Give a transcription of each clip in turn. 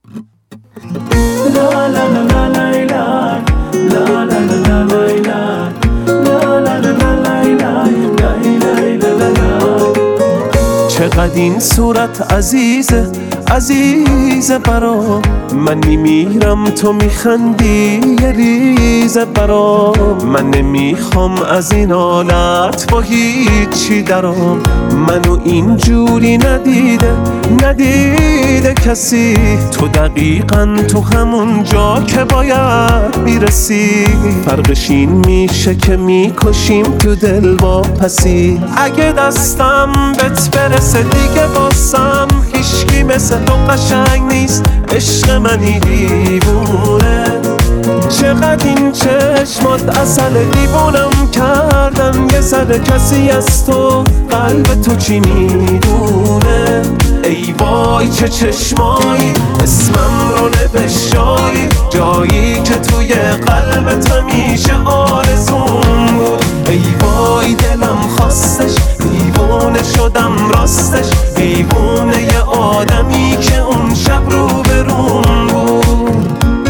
چقدر این صورت عزیزه عزیزه برام، من میمیرم تو میخندی یه ریزه برام. من نمیخوام از این حالت با هیچی درام، منو اینجوری ندیده کسی. تو دقیقاً تو همون جا که باید میرسی، فرقش این میشه که میکشیم تو دل با پسی. اگه دستم بهت برسه دیگه باسم هیچکی مثل تو قشنگ نیست، عشق منی دیوونه. چقدر این چشمات عسل، دیوونم کردن یه ذره. کسی از تو قلب تو چی میدونه؟ ای وای چه چشمایی، اسمم رو نوشتایی، جایی که توی قلبت همیشه آرزوم بود. ای وای دلم خواستش، دیوونه شدم راستش، دیوونه یه آدمی که اون شب رو بروم بود.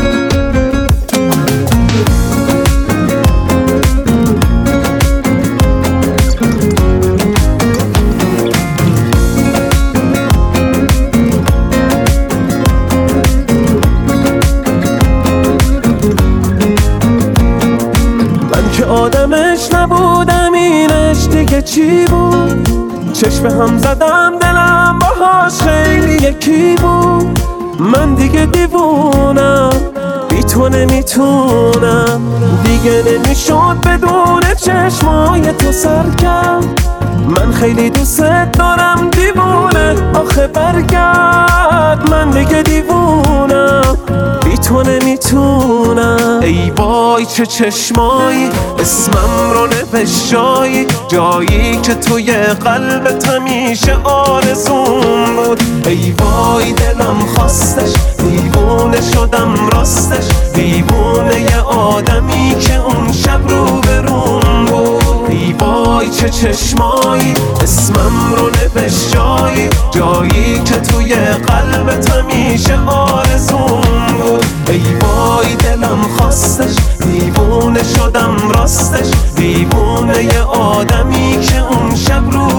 آدمش نبودم، اینش دیگه چی بود؟ چشم هم زدم دلم باهاش خیلی یکی بود. من دیگه دیوونم، بی تو نمیتونم دیگه، نمیشد بدون چشمای تو سرکم. من خیلی دوست دارم دیوونه، آخه برگرد. من دیگه دیوونم، بی تو نمیتونم. ای وای چه چشمایی، اسمم رو نوشتایی، جایی که توی قلبت همیشه آرزوم بود. ای وای دلم خواستش، دیوونه شدم راستش، دیوونه یه آدمی که اون شب رو بروم بود. ای وای چه چشمایی، اسمم رو نوشتایی، جایی که توی قلبت همیشه آرزوم بود. ای وای دلم خواستش، دیوونه شدم راستش، دیوونه یه آدمی که اون شب رو